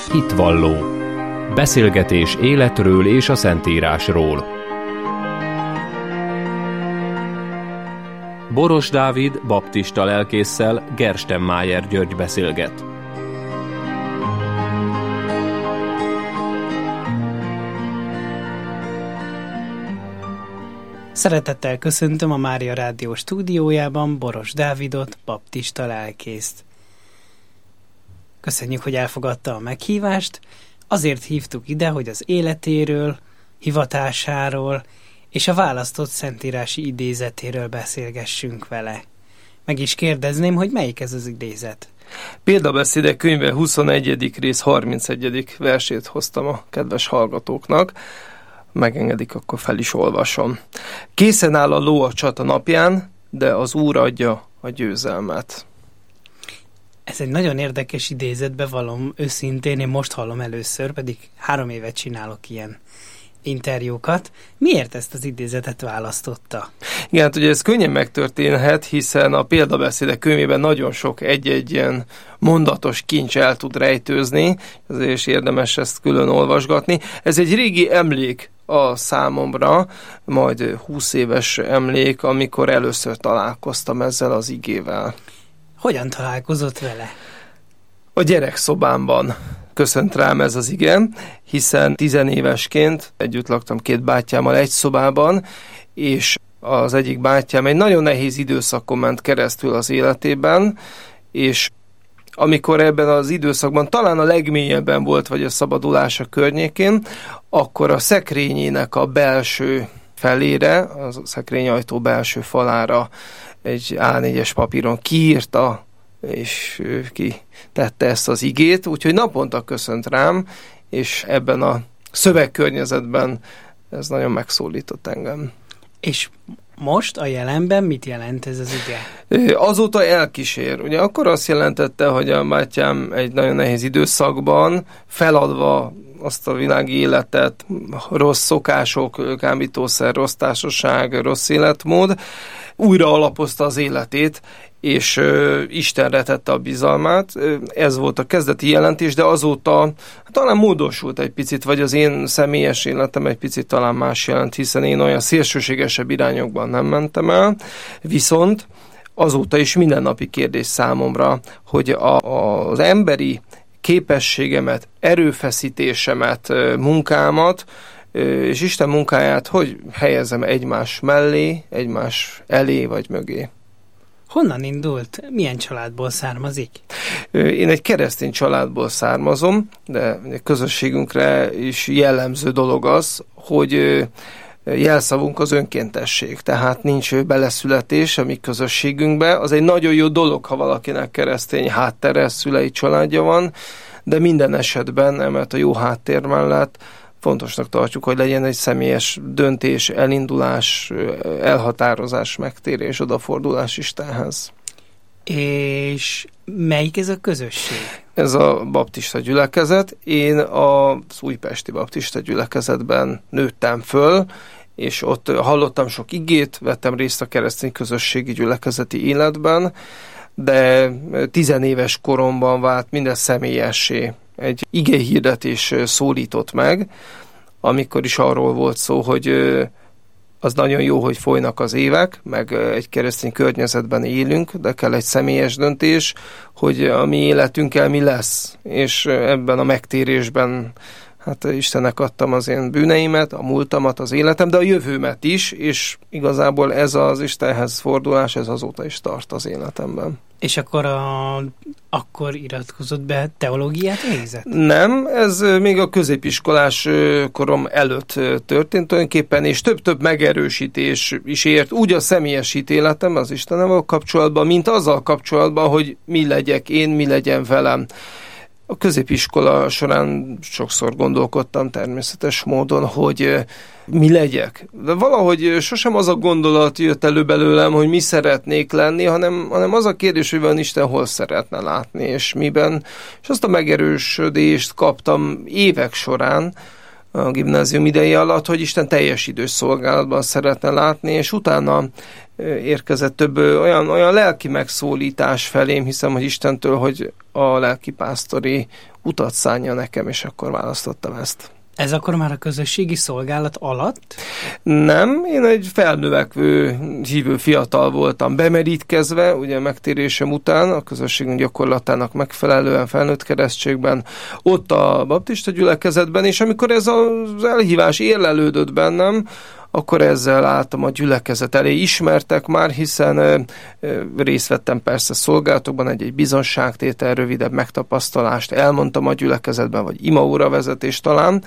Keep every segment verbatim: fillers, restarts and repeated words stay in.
Hitvalló. Beszélgetés életről és a Szentírásról. Boros Dávid baptista lelkésszel Gerstenmájer György beszélget. Szeretettel köszöntöm a Mária Rádió stúdiójában Boros Dávidot, baptista lelkészt. Köszönjük, hogy elfogadta a meghívást. Azért hívtuk ide, hogy az életéről, hivatásáról és a választott szentírási idézetéről beszélgessünk vele. Meg is kérdezném, hogy melyik ez az idézet? Példabeszédek könyve huszonegyedik rész harmincegyedik versét hoztam a kedves hallgatóknak. Megengedik, akkor fel is olvasom. Készen áll a ló a csata napján, de az Úr adja a győzelmet. Ez egy nagyon érdekes idézet, bevallom őszintén, én most hallom először, pedig három évet csinálok ilyen interjúkat. Miért ezt az idézetet választotta? Igen, hát ugye ez könnyen megtörténhet, hiszen a Példabeszédek könyvében nagyon sok egy-egy ilyen mondatos kincs el tud rejtőzni, ezért is érdemes ezt külön olvasgatni. Ez egy régi emlék a számomra, majd húsz éves emlék, amikor először találkoztam ezzel az igével. Hogyan találkozott vele? A gyerekszobámban köszönt rám ez az ige, hiszen tizenévesként együtt laktam két bátyámmal egy szobában, és az egyik bátyám egy nagyon nehéz időszakon ment keresztül az életében, és amikor ebben az időszakban talán a legmélyebben volt, vagy a szabadulása környékén, akkor a szekrényének a belső felére, a szekrényajtó belső falára egy á négyes papíron kiírta, és ki tette ezt az igét, úgyhogy naponta köszönt rám, és ebben a szövegkörnyezetben ez nagyon megszólított engem. És most a jelenben mit jelent ez az ige? Azóta elkísér. Ugye akkor azt jelentette, hogy a bátyám egy nagyon nehéz időszakban feladva azt a világi életet, rossz szokások, kábítószer, rossz társaság, rossz életmód, újra alapozta az életét, és ö, Istenre tette a bizalmát. Ez volt a kezdeti jelentés, de azóta talán módosult egy picit, vagy az én személyes életem egy picit talán más jelent, hiszen én olyan szélsőségesebb irányokban nem mentem el, viszont azóta is mindennapi kérdés számomra, hogy a, a, az emberi képességemet, erőfeszítésemet, munkámat, és Isten munkáját hogy helyezem egymás mellé, egymás elé vagy mögé. Honnan indult? Milyen családból származik? Én egy keresztény családból származom, de közösségünkre is jellemző dolog az, hogy jelszavunk az önkéntesség, tehát nincs beleszületés a mi közösségünkbe. Az egy nagyon jó dolog, ha valakinek keresztény háttere, szülei családja van, de minden esetben emellett a jó háttér mellett fontosnak tartjuk, hogy legyen egy személyes döntés, elindulás, elhatározás, megtérés, odafordulás Istenhez. És melyik ez a közösség? Ez a baptista gyülekezet. Én az újpesti baptista gyülekezetben nőttem föl, és ott hallottam sok igét, vettem részt a keresztény közösségi gyülekezeti életben, de tizenéves koromban vált minden személyessé. Egy igehirdetés szólított meg, amikor is arról volt szó, hogy az nagyon jó, hogy folynak az évek, meg egy keresztény környezetben élünk, de kell egy személyes döntés, hogy a mi életünkkel mi lesz. És ebben a megtérésben hát Istennek adtam az én bűneimet, a múltamat, az életem, de a jövőmet is, és igazából ez az Istenhez fordulás, ez azóta is tart az életemben. És akkor a, akkor iratkozott be, teológiát végzett? Nem, ez még a középiskolás korom előtt történt tulajdonképpen, és több-több megerősítés is ért úgy a személyes ítéletem az Istennel kapcsolatban, mint azzal kapcsolatban, hogy mi legyek én, mi legyen velem. A középiskola során sokszor gondolkodtam természetes módon, hogy mi legyek. De valahogy sosem az a gondolat jött elő belőlem, hogy mi szeretnék lenni, hanem, hanem az a kérdés, hogy van Isten hol szeretne látni, és miben. És azt a megerősödést kaptam évek során, a gimnázium ideje alatt, hogy Isten teljes idős szolgálatban szeretne látni, és utána érkezett több olyan, olyan lelki megszólítás felém, hiszem, hogy Istentől, hogy a lelkipásztori utat szánja nekem, és akkor választottam ezt. Ez akkor már a közösségi szolgálat alatt? Nem, én egy felnövekvő, hívő fiatal voltam, bemerítkezve, ugye megtérésem után, a közösségünk gyakorlatának megfelelően felnőtt keresztségben, ott a baptista gyülekezetben, és amikor ez az elhívás érlelődött bennem, akkor ezzel álltam a gyülekezet elé. Ismertek már, hiszen ö, ö, részt vettem persze szolgálatokban, egy-egy bizonságtétel, rövidebb megtapasztalást elmondtam a gyülekezetben, vagy imaóra vezetés talán,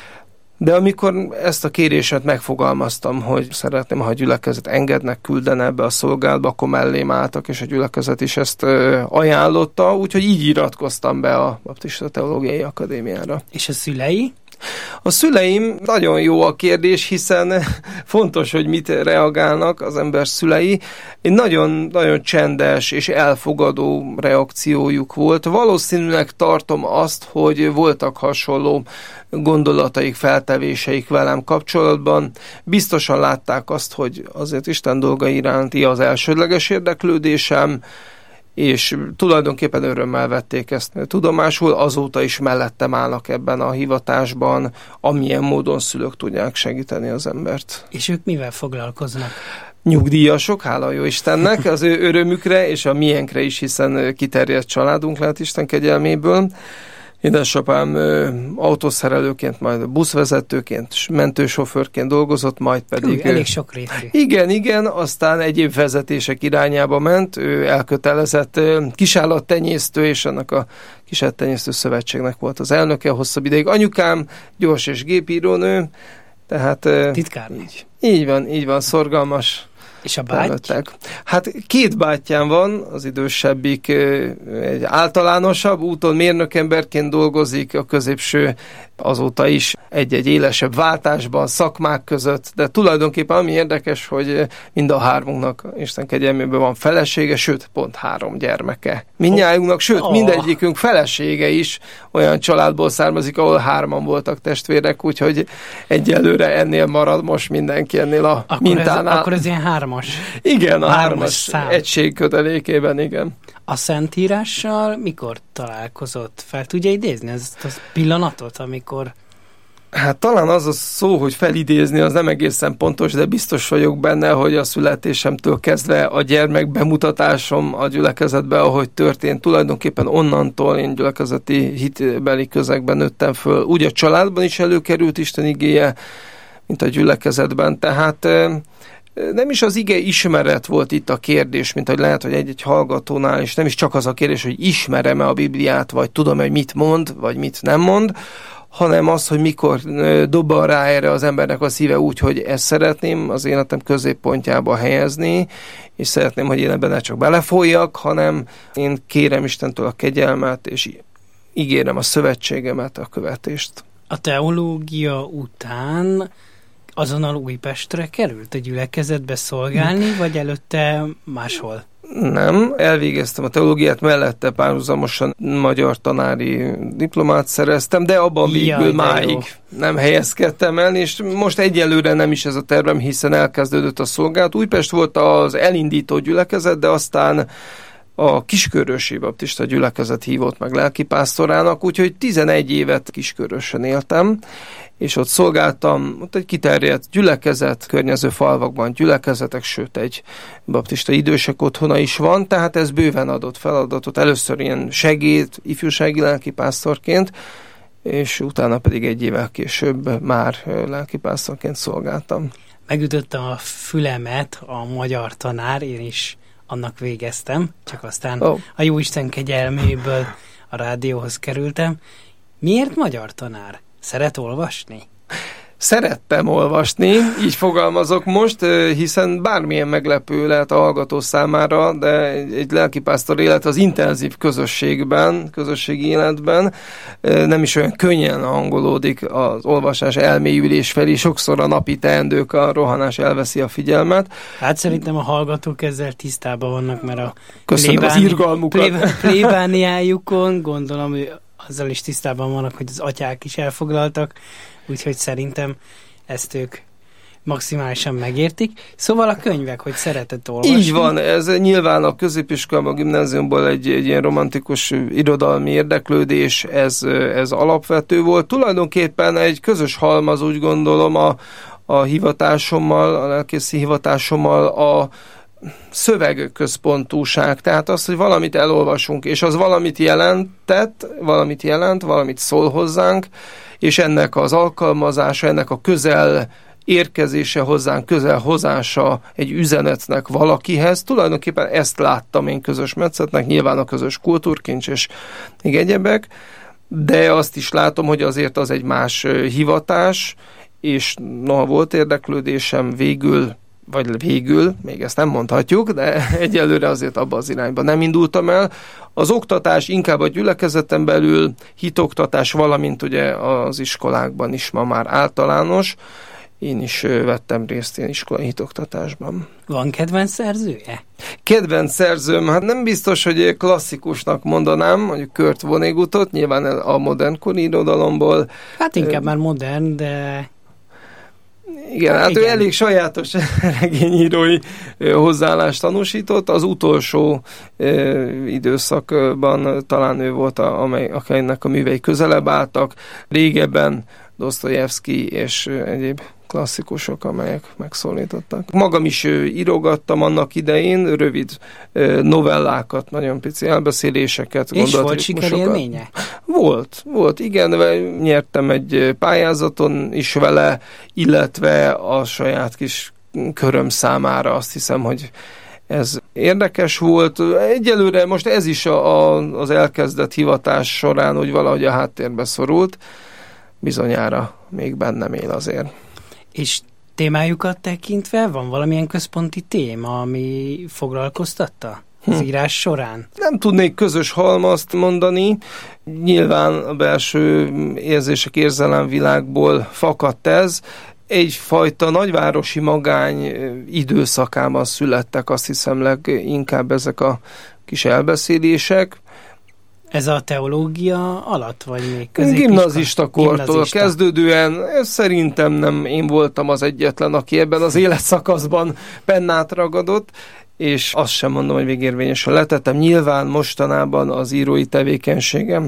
de amikor ezt a kéréset megfogalmaztam, hogy szeretném, ha a gyülekezet engednek, küldene ebbe a szolgálatba, akkor mellém álltak, és a gyülekezet is ezt ö, ajánlotta, úgyhogy így iratkoztam be a Baptista Teológiai Akadémiára. És a szülei? A szüleim, nagyon jó a kérdés, hiszen fontos, hogy mit reagálnak az ember szülei. Egy nagyon, nagyon csendes és elfogadó reakciójuk volt. Valószínűleg tartom azt, hogy voltak hasonló gondolataik, feltevéseik velem kapcsolatban. Biztosan látták azt, hogy azért Isten dolga iránti az elsődleges érdeklődésem, és tulajdonképpen örömmel vették ezt tudomásul, azóta is mellettem állnak ebben a hivatásban, amilyen módon szülők tudják segíteni az embert. És ők mivel foglalkoznak? Nyugdíjasok, hála jó Istennek, az ő örömükre és a miénkre is, hiszen kiterjedt családunk lehet Isten kegyelméből. Édesapám autószerelőként, majd buszvezetőként, mentősofőrként dolgozott, majd pedig... Hű, elég sok rétű. Igen, igen, aztán egyéb vezetések irányába ment, ő elkötelezett kisállattenyésztő, és annak a kisállattenyésztő szövetségnek volt az elnöke hosszabb ideig. Anyukám gyors és gépírónő, tehát... Titkárnő. Így, így van, így van, szorgalmas. És a báty? Hát két bátyám van, az idősebbik egy általánosabb úton mérnökemberként dolgozik, a középső azóta is egy-egy élesebb váltásban, szakmák között, de tulajdonképpen ami érdekes, hogy mind a hármunknak Isten kegyelméből van felesége, sőt, pont három gyermeke. Mindnyájunknak, sőt, oh. mindegyikünk felesége is olyan családból származik, ahol hárman voltak testvérek, úgyhogy egyelőre ennél marad most mindenki ennél a akkor mintánál. Ez, akkor ez ilyen hármas. Igen, a hármas, hármas egység kötelékében, igen. A Szentírással mikor találkozott? Fel tudja idézni ezt a pillanatot, amikor... Hát talán az a szó, hogy felidézni, az nem egészen pontos, de biztos vagyok benne, hogy a születésemtől kezdve a gyermek bemutatásom a gyülekezetbe, ahogy történt, tulajdonképpen onnantól én gyülekezeti hitbeli közegben nőttem föl. Úgy a családban is előkerült Isten igéje, mint a gyülekezetben, tehát... Nem is az ige ismeret volt itt a kérdés, mint hogy lehet, hogy egy-egy hallgatónál, és nem is csak az a kérdés, hogy ismerem-e a Bibliát, vagy tudom-e, hogy mit mond, vagy mit nem mond, hanem az, hogy mikor dobban rá erre az embernek a szíve úgy, hogy ezt szeretném az életem középpontjába helyezni, és szeretném, hogy én ebben ne csak belefolyjak, hanem én kérem Istentől a kegyelmet, és ígérem a szövetségemet, a követést. A teológia után azonnal Újpestre került a gyülekezetbe szolgálni, vagy előtte máshol? Nem, elvégeztem a teológiát, mellette párhuzamosan magyar tanári diplomát szereztem, de abban végül máig jó. nem helyezkedtem el, és most egyelőre nem is ez a tervem, hiszen elkezdődött a szolgálat. Újpest volt az elindító gyülekezet, de aztán a Kiskörösi Baptista gyülekezet hívott meg lelkipásztorának, úgyhogy tizenegy évet Kiskörösön éltem, és ott szolgáltam, ott egy kiterjedt gyülekezet, környező falvakban gyülekezetek, sőt egy baptista idősek otthona is van, tehát ez bőven adott feladatot, először ilyen segéd, ifjúsági lelkipásztorként, és utána pedig egy évvel később már lelkipásztorként szolgáltam. Megütötte a fülemet a magyar tanár, én is annak végeztem, csak aztán oh. a Jóisten kegyelméből a rádióhoz kerültem. Miért magyar tanár? Szeret olvasni? Szerettem olvasni, így fogalmazok most, hiszen bármilyen meglepő lehet a hallgató számára, de egy, egy lelkipásztor élet az intenzív közösségben, közösségi életben nem is olyan könnyen hangolódik az olvasás elmélyülés felé, sokszor a napi teendők, a rohanás elveszi a figyelmet. Hát szerintem a hallgatók ezzel tisztában vannak, mert a Köszönöm plébáni, az irgalmukat. plébániájukon gondolom, hogy azzal is tisztában vannak, hogy az atyák is elfoglaltak, úgyhogy szerintem ezt ők, maximálisan megértik. Szóval a könyvek, hogy szeretett olvasni. Így van, ez nyilván a középiskolában, a gimnáziumból egy, egy ilyen romantikus irodalmi érdeklődés, ez, ez alapvető volt. Tulajdonképpen egy közös halmaz, úgy gondolom, a, a hivatásommal, a lelkészi hivatásommal a szövegközpontúság, tehát az, hogy valamit elolvasunk, és az valamit jelentett, valamit jelent, valamit szól hozzánk, és ennek az alkalmazása, ennek a közel érkezése hozzánk, közel hozása egy üzenetnek valakihez. Tulajdonképpen ezt láttam én közös metszetnek, nyilván a közös kultúrkincs és még egyebek, de azt is látom, hogy azért az egy más hivatás, és noha volt érdeklődésem, végül, vagy végül, még ezt nem mondhatjuk, de egyelőre azért abba az irányba nem indultam el. Az oktatás inkább a gyülekezeten belül, hitoktatás, valamint ugye az iskolákban is ma már általános. Én is vettem részt ilyen iskolai hitoktatásban. Van kedvenc szerzője? Kedvenc szerzőm, hát nem biztos, hogy klasszikusnak mondanám, mondjuk Kurt Vonnegutot, nyilván a modernkori irodalomból. Hát inkább már modern, de... Igen, hát, hát igen. Ő elég sajátos regényírói hozzáállást tanúsított. Az utolsó e, időszakban talán ő volt, a, amely, akelynek a művei közelebb álltak. Régebben Dosztojevszky és egyéb klasszikusok, amelyek megszólítottak. Magam is írogattam annak idején, rövid novellákat, nagyon pici elbeszéléseket. És volt sikerélménye? Volt, volt, igen, nyertem egy pályázaton is vele, illetve a saját kis köröm számára azt hiszem, hogy ez érdekes volt. Egyelőre most ez is a, a, az elkezdett hivatás során, hogy valahogy a háttérbe szorult, bizonyára még bennem él azért. És témájukat tekintve van valamilyen központi téma, ami foglalkoztatta az hm. írás során? Nem tudnék közös halmazt mondani. Nyilván a belső érzések, érzelemvilágból fakadt ez. Egyfajta nagyvárosi magány időszakában születtek, azt hiszem leginkább ezek a kis elbeszélések. Ez a teológia alatt, vagy még középiskola? Gimnazista kortól kezdődően, ez szerintem nem én voltam az egyetlen, aki ebben az életszakaszban pennát ragadott, és azt sem mondom, hogy végérvényesen letettem. Nyilván mostanában az írói tevékenységem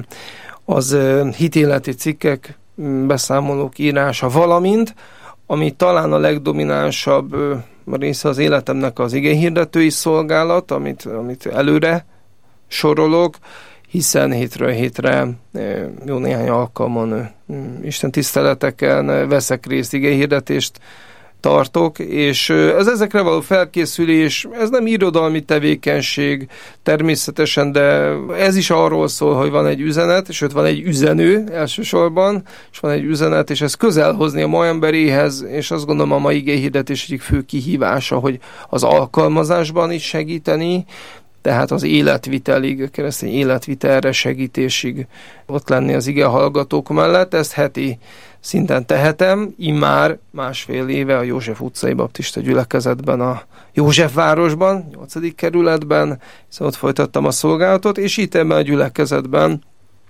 az hitéleti cikkek, beszámolók írása, valamint, ami talán a legdominánsabb része az életemnek az igéhirdetői szolgálat, amit, amit előre sorolok, hiszen hétről hétre jó néhány alkalmon Isten tiszteleteken veszek részt, igehirdetést tartok, és ez ezekre való felkészülés, ez nem irodalmi tevékenység természetesen, de ez is arról szól, hogy van egy üzenet, sőt van egy üzenő elsősorban, és van egy üzenet, és ez közel hozni a ma emberéhez, és azt gondolom a mai igehirdetés egyik fő kihívása, hogy az alkalmazásban is segíteni, tehát az életvitelig, a keresztény életvitelre segítésig ott lenni az ige hallgatók mellett. Ezt heti szinten tehetem, immár másfél éve a József utcai baptista gyülekezetben, a Józsefvárosban, nyolcadik kerületben, hiszen ott folytattam a szolgálatot, és itt ebben a gyülekezetben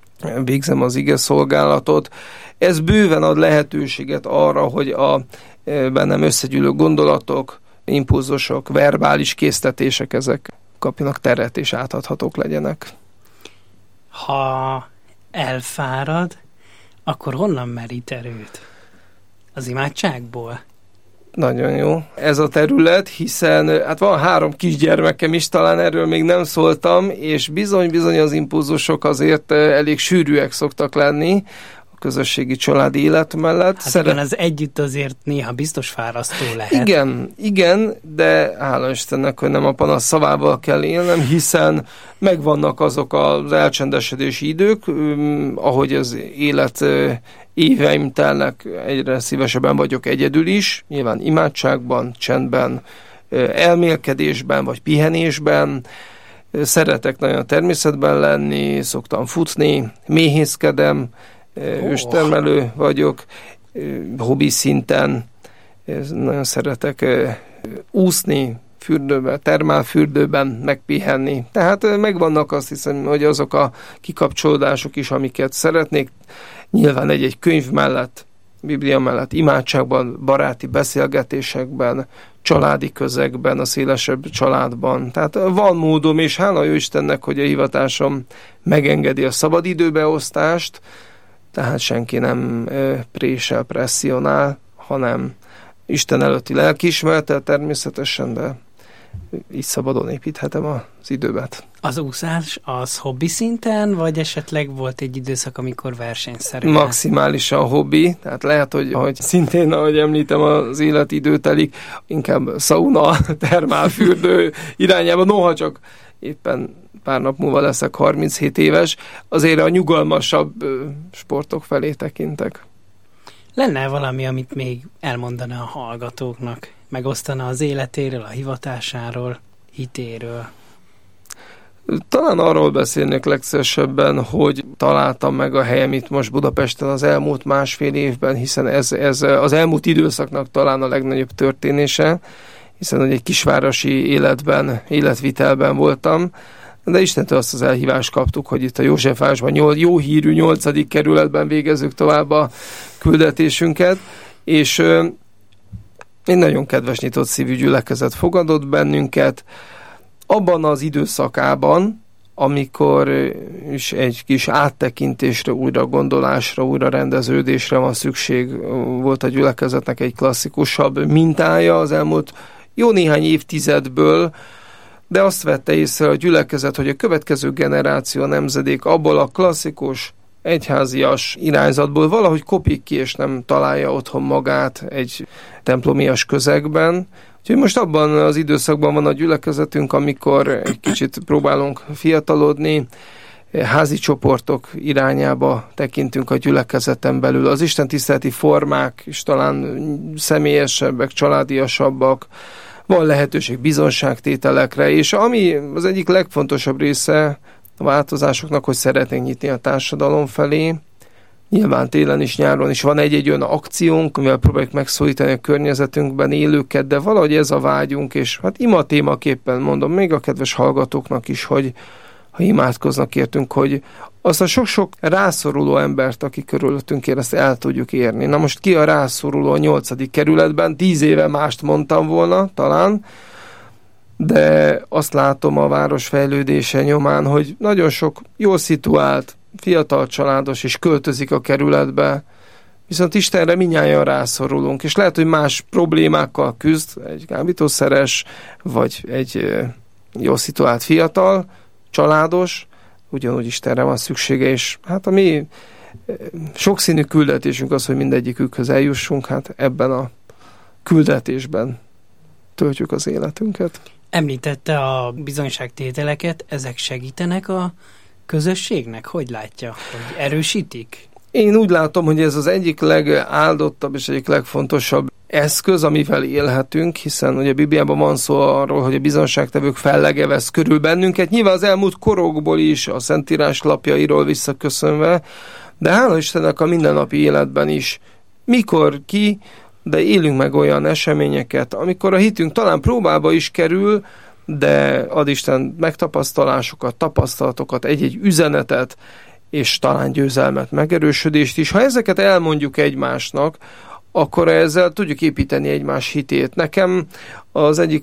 végzem az ige szolgálatot. Ez bőven ad lehetőséget arra, hogy a bennem összegyűlő gondolatok, impulzusok, verbális késztetések, ezek kapjanak teret és átadhatók legyenek. Ha elfárad, akkor honnan merít erőt? Az imádságból? Nagyon jó ez a terület, hiszen hát van három kisgyermekem is, talán erről még nem szóltam, és bizony-bizony az impulzusok azért elég sűrűek szoktak lenni a közösségi családi élet mellett. Hát Szeret... igen, az együtt azért néha biztos fárasztó lehet. Igen, igen, de hála Istennek, hogy nem a panasz szavával kell élnem, hiszen megvannak azok az elcsendesedési idők, ahogy az élet éveim telnek, egyre szívesebben vagyok egyedül is, nyilván imádságban, csendben, elmélkedésben vagy pihenésben. Szeretek nagyon a természetben lenni, szoktam futni, méhészkedem, oh. őstermelő vagyok, hobbi szinten, nagyon szeretek úszni, fürdőben, termálfürdőben megpihenni. Tehát megvannak, azt hiszem, hogy azok a kikapcsolódások is, amiket szeretnék. Nyilván egy-egy könyv mellett Biblia mellett imádságban, baráti beszélgetésekben, családi közegben, a szélesebb családban. Tehát van módom, és hála jó Istennek, hogy a hivatásom megengedi a szabadidőbeosztást, tehát senki nem présel, presszionál, hanem Isten előtti lelkiismerettel természetesen, de így szabadon építhetem az időmet. Az úszás az hobbi szinten, vagy esetleg volt egy időszak, amikor versenyszerűen? Maximálisan hobbi, tehát lehet, hogy, hogy szintén, ahogy említem, az életidő telik, inkább szauna, termálfürdő irányába, noha csak éppen pár nap múlva leszek harminchét éves, azért a nyugalmasabb sportok felé tekintek. Lenne valami, amit még elmondana a hallgatóknak? Megosztana az életéről, a hivatásáról, hitéről? Talán arról beszélnék legszívesebben, hogy találtam meg a helyem itt most Budapesten az elmúlt másfél évben, hiszen ez, ez az elmúlt időszaknak talán a legnagyobb történése, hiszen egy kisvárosi életben, életvitelben voltam, de Istentől azt az elhívást kaptuk, hogy itt a Józsefvárosban nyol, jó hírű nyolcadik kerületben végezzük tovább a küldetésünket, és egy nagyon kedves, nyitott szívű gyülekezet fogadott bennünket. Abban az időszakában, amikor is egy kis áttekintésre, újra gondolásra, újra rendeződésre van szükség, volt a gyülekezetnek egy klasszikusabb mintája az elmúlt jó néhány évtizedből, de azt vette észre a gyülekezet, hogy a következő generáció, a nemzedék abból a klasszikus egyházias irányzatból valahogy kopik ki, és nem találja otthon magát egy templomias közegben. Úgyhogy most abban az időszakban van a gyülekezetünk, amikor egy kicsit próbálunk fiatalodni, házi csoportok irányába tekintünk a gyülekezeten belül. Az istentiszteleti formák is talán személyesebbek, családiasabbak, van lehetőség bizonságtételekre, és ami az egyik legfontosabb része a változásoknak, hogy szeretnénk nyitni a társadalom felé. Nyilván télen is, nyáron is van egy-egy olyan akciónk, amivel próbáljuk megszólítani a környezetünkben élőket, de valahogy ez a vágyunk, és hát ima témaképpen mondom még a kedves hallgatóknak is, hogy ha imádkoznak értünk, hogy azt a sok-sok rászoruló embert, aki körülöttünk ér, ezt el tudjuk érni. Na most ki a rászoruló a nyolcadik kerületben? Tíz éve mást mondtam volna, talán, de azt látom a város fejlődése nyomán, hogy nagyon sok jól szituált, fiatal családos is költözik a kerületbe, viszont Istenre mindnyájan rászorulunk, és lehet, hogy más problémákkal küzd egy kábítószeres, vagy egy jól szituált fiatal, családos, ugyanúgy Istenre van szüksége, és hát a mi sokszínű küldetésünk az, hogy mindegyikükhöz eljussunk, hát ebben a küldetésben töltjük az életünket. Említette a bizonyságtételeket, ezek segítenek a közösségnek? Hogy látja? Hogy erősítik? Én úgy látom, hogy ez az egyik legáldottabb és egyik legfontosabb eszköz, amivel élhetünk, hiszen ugye a Bibliában van szó arról, hogy a bizonságtevők fellegevesz körül bennünket, nyilván az elmúlt korokból is, a Szentírás lapjairól visszaköszönve, de hála Istennek a mindennapi életben is, mikor ki, de élünk meg olyan eseményeket, amikor a hitünk talán próbába is kerül, de ad Isten megtapasztalásokat, tapasztalatokat, egy-egy üzenetet, és talán győzelmet, megerősödést is. Ha ezeket elmondjuk egymásnak, akkor ezzel tudjuk építeni egymás hitét. Nekem az egyik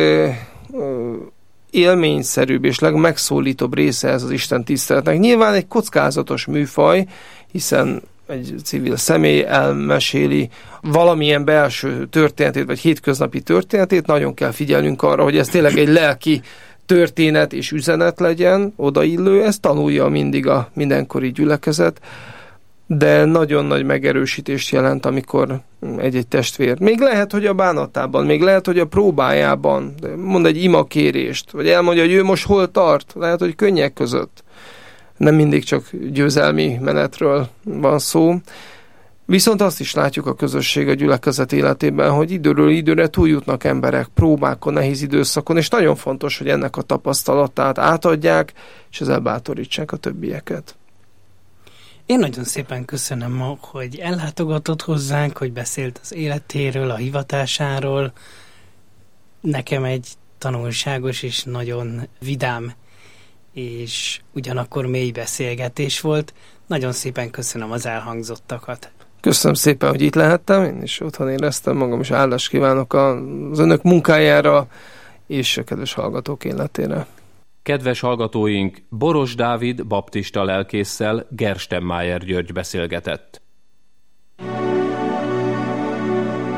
legélményszerűbb és legmegszólítóbb része ez az Isten tiszteletnek. Nyilván egy kockázatos műfaj, hiszen egy civil személy elmeséli valamilyen belső történetét, vagy hétköznapi történetét, nagyon kell figyelnünk arra, hogy ez tényleg egy lelki történet és üzenet legyen, odaillő, ezt tanulja mindig a mindenkori gyülekezet, de nagyon nagy megerősítést jelent, amikor egy-egy testvér, még lehet, hogy a bánatában, még lehet, hogy a próbájában mond egy imakérést, vagy elmondja, hogy ő most hol tart, lehet, hogy könnyek között. Nem mindig csak győzelmi menetről van szó. Viszont azt is látjuk a közösség, a gyülekezet életében, hogy időről időre túljutnak emberek próbákon, nehéz időszakon, és nagyon fontos, hogy ennek a tapasztalatát átadják, és ezzel bátorítsák a többieket. Én nagyon szépen köszönöm, hogy ellátogatott hozzánk, hogy beszélt az életéről, a hivatásáról. Nekem egy tanulságos és nagyon vidám és ugyanakkor mély beszélgetés volt. Nagyon szépen köszönöm az elhangzottakat. Köszönöm szépen, hogy itt lehettem, én is otthon éreztem magam, és állást kívánok az önök munkájára és a kedves hallgatók életére. Kedves hallgatóink, Boros Dávid baptista lelkésszel Gerstenmájer György beszélgetett.